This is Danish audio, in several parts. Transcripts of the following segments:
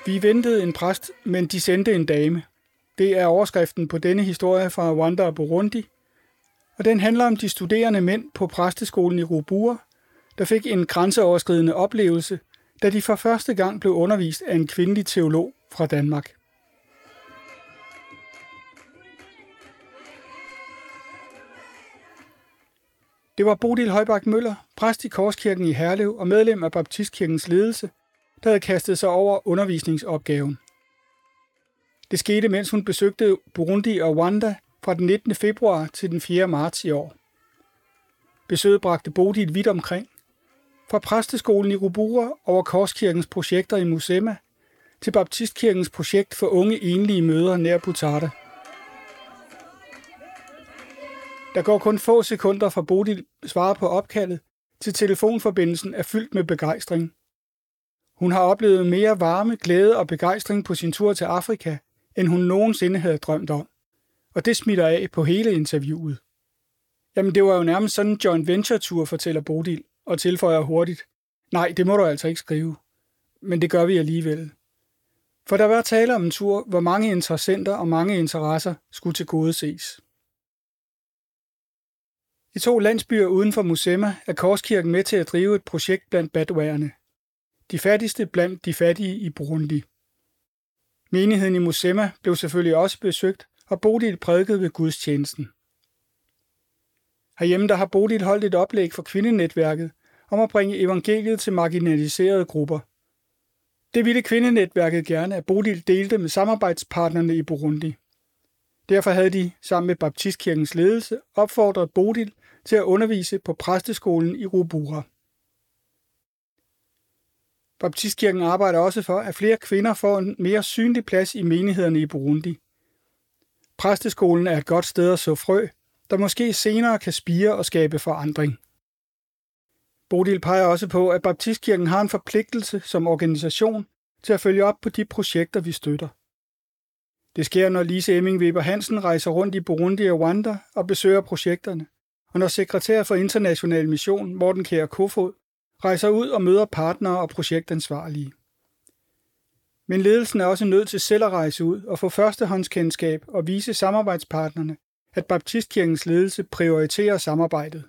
Vi ventede en præst, men de sendte en dame. Det er overskriften på denne historie fra Rwanda og Burundi, og den handler om de studerende mænd på præsteskolen i Rubura, der fik en grænseoverskridende oplevelse, da de for første gang blev undervist af en kvindelig teolog fra Danmark. Det var Bodil Højbak Møller, præst i Korskirken i Herlev og medlem af Baptistkirkens ledelse, der havde kastet sig over undervisningsopgaven. Det skete, mens hun besøgte Burundi og Rwanda fra den 19. februar til den 4. marts i år. Besøget bragte Bodil vidt omkring. Fra præsteskolen i Rubura over Korskirkens projekter i Musema til Baptistkirkens projekt for unge enlige mødre nær Butarda. Der går kun få sekunder fra Bodil svarer på opkaldet, til telefonforbindelsen er fyldt med begejstring. Hun har oplevet mere varme, glæde og begejstring på sin tur til Afrika, end hun nogensinde havde drømt om. Og det smitter af på hele interviewet. Jamen det var jo nærmest sådan en joint venture-tur, fortæller Bodil, og tilføjer hurtigt. Nej, det må du altså ikke skrive. Men det gør vi alligevel. For der var tale om en tur, hvor mange interessenter og mange interesser skulle tilgodeses. I 2 landsbyer uden for Musema er Korskirken med til at drive et projekt blandt badwærerne. De fattigste blandt de fattige i Burundi. Menigheden i Musema blev selvfølgelig også besøgt, og Bodil prædikede ved gudstjenesten. Herhjemme der har Bodil holdt et oplæg for kvindenetværket om at bringe evangeliet til marginaliserede grupper. Det ville kvindenetværket gerne, at Bodil delte med samarbejdspartnerne i Burundi. Derfor havde de, sammen med Baptistkirkens ledelse, opfordret Bodil til at undervise på præsteskolen i Rubura. Baptistkirken arbejder også for, at flere kvinder får en mere synlig plads i menighederne i Burundi. Præsteskolen er et godt sted at så frø, der måske senere kan spire og skabe forandring. Bodil peger også på, at Baptistkirken har en forpligtelse som organisation til at følge op på de projekter, vi støtter. Det sker, når Lise Emming Weber Hansen rejser rundt i Burundi og Rwanda og besøger projekterne, og når sekretær for International Mission, Morten Kjær Kofod, rejser ud og møder partnere og projektansvarlige. Men ledelsen er også nødt til selv at rejse ud og få førstehåndskendskab og vise samarbejdspartnerne, at Baptistkirkens ledelse prioriterer samarbejdet.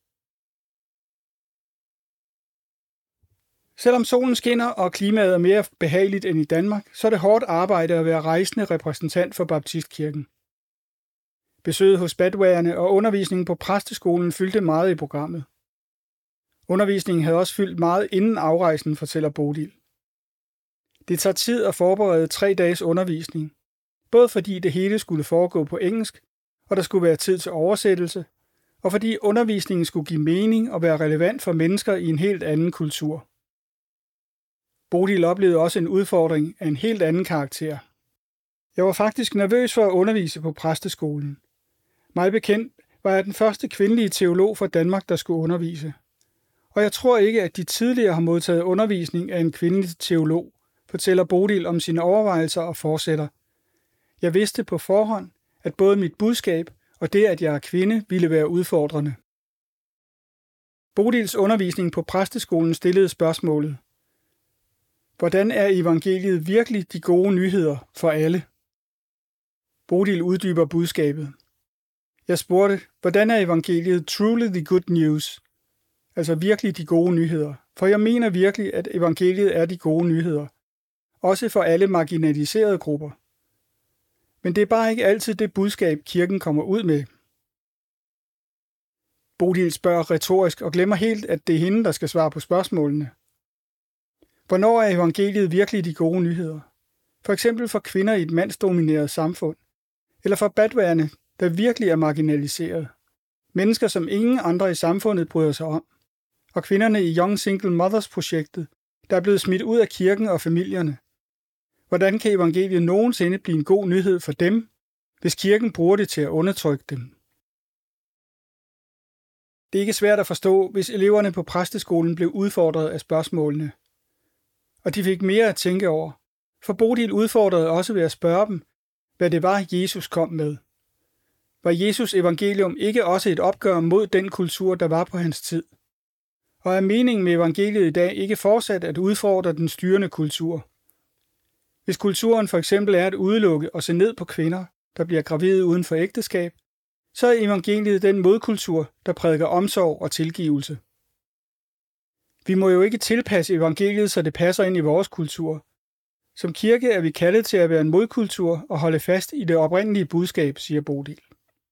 Selvom solen skinner og klimaet er mere behageligt end i Danmark, så er det hårdt arbejde at være rejsende repræsentant for Baptistkirken. Besøget hos badwærerne og undervisningen på præsteskolen fyldte meget i programmet. Undervisningen havde også fyldt meget inden afrejsen, fortæller Bodil. Det tager tid at forberede 3 dages undervisning, både fordi det hele skulle foregå på engelsk, og der skulle være tid til oversættelse, og fordi undervisningen skulle give mening og være relevant for mennesker i en helt anden kultur. Bodil oplevede også en udfordring af en helt anden karakter. Jeg var faktisk nervøs for at undervise på præsteskolen. Mig bekendt var jeg den første kvindelige teolog fra Danmark, der skulle undervise. Og jeg tror ikke, at de tidligere har modtaget undervisning af en kvindelig teolog, fortæller Bodil om sine overvejelser og fortsætter. Jeg vidste på forhånd, at både mit budskab og det, at jeg er kvinde, ville være udfordrende. Bodils undervisning på præsteskolen stillede spørgsmålet: hvordan er evangeliet virkelig de gode nyheder for alle? Bodil uddyber budskabet. Jeg spurgte, hvordan er evangeliet truly the good news? Altså virkelig de gode nyheder. For jeg mener virkelig, at evangeliet er de gode nyheder. Også for alle marginaliserede grupper. Men det er bare ikke altid det budskab, kirken kommer ud med. Bodil spørger retorisk og glemmer helt, at det er hende, der skal svare på spørgsmålene. Hvornår er evangeliet virkelig de gode nyheder? For eksempel for kvinder i et mandsdomineret samfund. Eller for badwærerne, der virkelig er marginaliseret. Mennesker, som ingen andre i samfundet bryder sig om. Og kvinderne i Young Single Mothers-projektet, der er blevet smidt ud af kirken og familierne. Hvordan kan evangeliet nogensinde blive en god nyhed for dem, hvis kirken bruger det til at undertrykke dem? Det er ikke svært at forstå, hvis eleverne på præsteskolen blev udfordret af spørgsmålene. Og de fik mere at tænke over, for Bodil udfordrede også ved at spørge dem, hvad det var, Jesus kom med. Var Jesus evangelium ikke også et opgør mod den kultur, der var på hans tid? Og er meningen med evangeliet i dag ikke fortsat at udfordre den styrende kultur? Hvis kulturen for eksempel er at udelukke og se ned på kvinder, der bliver gravide uden for ægteskab, så er evangeliet den modkultur, der prædiker omsorg og tilgivelse. Vi må jo ikke tilpasse evangeliet, så det passer ind i vores kultur. Som kirke er vi kaldet til at være en modkultur og holde fast i det oprindelige budskab, siger Bodil.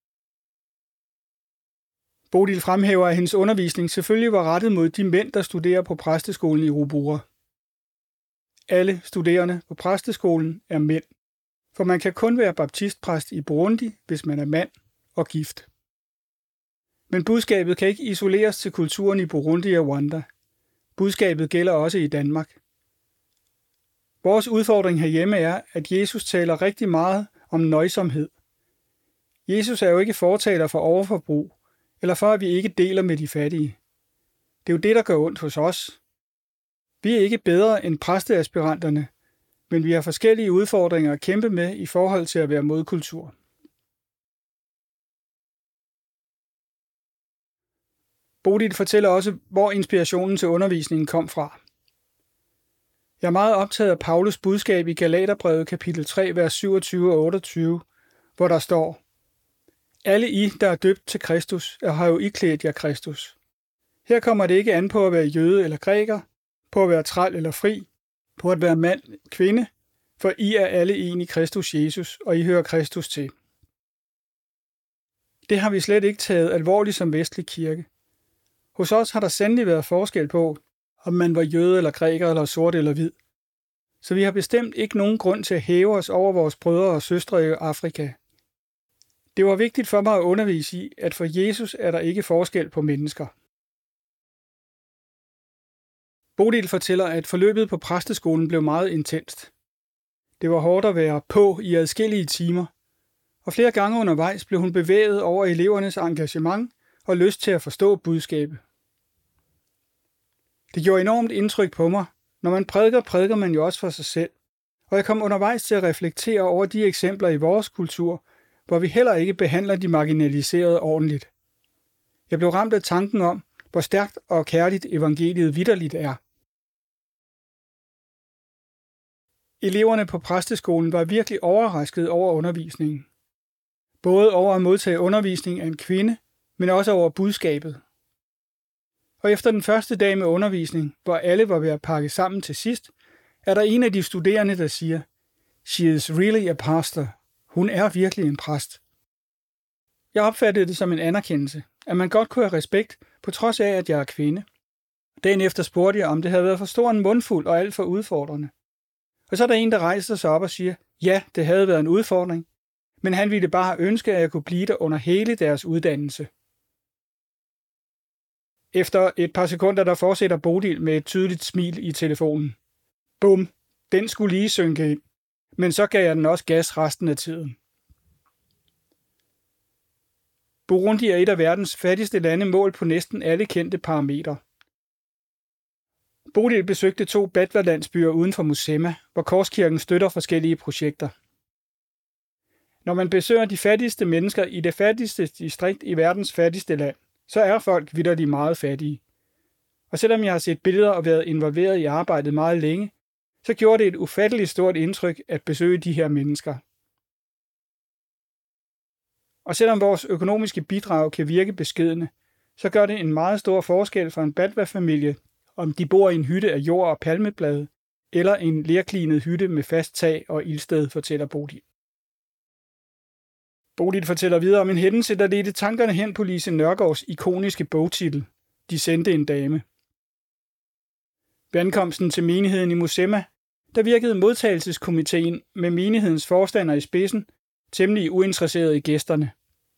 Bodil fremhæver, at hendes undervisning selvfølgelig var rettet mod de mænd, der studerer på præsteskolen i Rubura. Alle studerende på præsteskolen er mænd, for man kan kun være baptistpræst i Burundi, hvis man er mand og gift. Men budskabet kan ikke isoleres til kulturen i Burundi og Rwanda. Budskabet gælder også i Danmark. Vores udfordring herhjemme er, at Jesus taler rigtig meget om nøjsomhed. Jesus er jo ikke fortaler for overforbrug, eller for at vi ikke deler med de fattige. Det er jo det, der gør ondt hos os. Vi er ikke bedre end præsteaspiranterne, men vi har forskellige udfordringer at kæmpe med i forhold til at være modkultur. Bodil fortæller også, hvor inspirationen til undervisningen kom fra. Jeg er meget optaget af Paulus budskab i Galaterbrevet kapitel 3, vers 27 og 28, hvor der står: Alle I, der er døbt til Kristus, har jo iklædt jer Kristus. Her kommer det ikke an på at være jøde eller græker, på at være træl eller fri, på at være mand, kvinde, for I er alle en i Kristus Jesus, og I hører Kristus til. Det har vi slet ikke taget alvorligt som vestlig kirke. Hos os har der sandelig været forskel på, om man var jøde eller græker eller sort eller hvid. Så vi har bestemt ikke nogen grund til at hæve os over vores brødre og søstre i Afrika. Det var vigtigt for mig at undervise i, at for Jesus er der ikke forskel på mennesker. Bodil fortæller, at forløbet på præsteskolen blev meget intenst. Det var hårdt at være på i adskillige timer, og flere gange undervejs blev hun bevæget over elevernes engagement og lyst til at forstå budskabet. Det gjorde enormt indtryk på mig. Når man prædiker man jo også for sig selv, og jeg kom undervejs til at reflektere over de eksempler i vores kultur, hvor vi heller ikke behandler de marginaliserede ordentligt. Jeg blev ramt af tanken om, hvor stærkt og kærligt evangeliet vitterligt er. Eleverne på præsteskolen var virkelig overrasket over undervisningen. Både over at modtage undervisning af en kvinde, men også over budskabet. Og efter den første dag med undervisning, hvor alle var ved at pakke sammen til sidst, er der en af de studerende, der siger: "She is really a pastor." Hun er virkelig en præst. Jeg opfattede det som en anerkendelse, at man godt kunne have respekt, på trods af, at jeg er kvinde. Dagen efter spurgte jeg, om det havde været for stor en mundfuld og alt for udfordrende. Og så er der en, der rejser sig op og siger, ja, det havde været en udfordring, men han ville bare ønske, at jeg kunne blive der under hele deres uddannelse. Efter et par sekunder, der fortsætter Bodil med et tydeligt smil i telefonen. Bum, den skulle lige synke ind, men så gav jeg den også gas resten af tiden. Burundi er et af verdens fattigste lande målt på næsten alle kendte parametre. Bodil besøgte 2 Batwa-landsbyer uden for Musema, hvor Korskirken støtter forskellige projekter. Når man besøger de fattigste mennesker i det fattigste distrikt i verdens fattigste land, så er folk vitterligt meget fattige. Og selvom jeg har set billeder og været involveret i arbejdet meget længe, så gjorde det et ufatteligt stort indtryk at besøge de her mennesker. Og selvom vores økonomiske bidrag kan virke beskedne, så gør det en meget stor forskel for en Batwa-familie, om de bor i en hytte af jord og palmeblade, eller en lerklinet hytte med fast tag og ildsted, fortæller Bodil. Bodil fortæller videre om en hændelse, der ledte tankerne hen på Lise Nørgaards ikoniske bogtitel, De sendte en dame. Ved ankomsten til menigheden i Musema, der virkede modtagelseskomiteen med menighedens forstander i spidsen temmelig uinteresseret i gæsterne.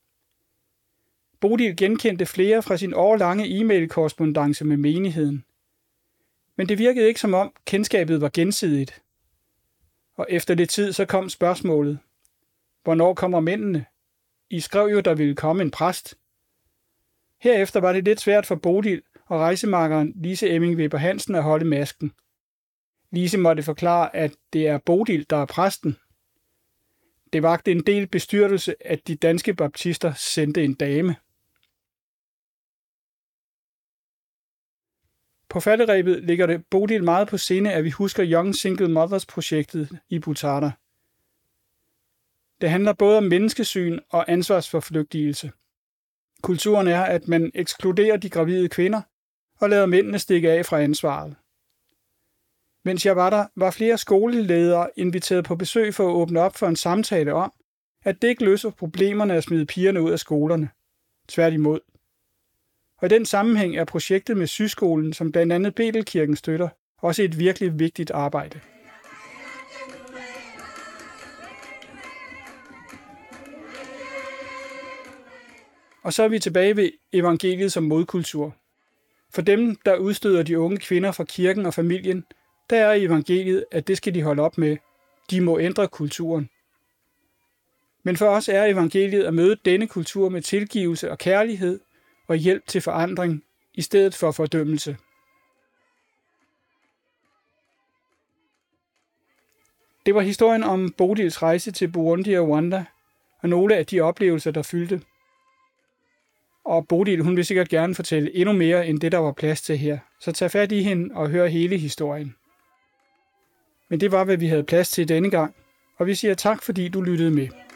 Bodil genkendte flere fra sin årlange e-mail-korrespondance med menigheden. Men det virkede ikke som om kendskabet var gensidigt. Og efter lidt tid så kom spørgsmålet: hvornår kommer mændene? I skrev jo, der ville komme en præst. Herefter var det lidt svært for Bodil og rejsemakkeren Lise Emming Weber Hansen at holde masken. Lise måtte forklare, at det er Bodil, der er præsten. Det vagte en del bestyrtelse, at de danske baptister sendte en dame. På falderebet ligger det Bodil meget på sinde, at vi husker Young Single Mothers-projektet i Butata. Det handler både om menneskesyn og ansvarsforflygtigelse. Kulturen er, at man ekskluderer de gravide kvinder og lader mændene stikke af fra ansvaret. Mens jeg var der, var flere skoleledere inviteret på besøg for at åbne op for en samtale om, at det ikke løser problemerne at smide pigerne ud af skolerne. Tværtimod. Og i den sammenhæng er projektet med syskolen, som blandt andet Betelkirken støtter, også et virkelig vigtigt arbejde. Og så er vi tilbage ved evangeliet som modkultur. For dem, der udstøder de unge kvinder fra kirken og familien, der er evangeliet, at det skal de holde op med. De må ændre kulturen. Men for os er evangeliet at møde denne kultur med tilgivelse og kærlighed og hjælp til forandring, i stedet for fordømmelse. Det var historien om Bodils rejse til Burundi og Rwanda, og nogle af de oplevelser, der fyldte. Og Bodil, hun vil sikkert gerne fortælle endnu mere, end det, der var plads til her. Så tag fat i hende og hør hele historien. Men det var, hvad vi havde plads til denne gang, og vi siger tak, fordi du lyttede med.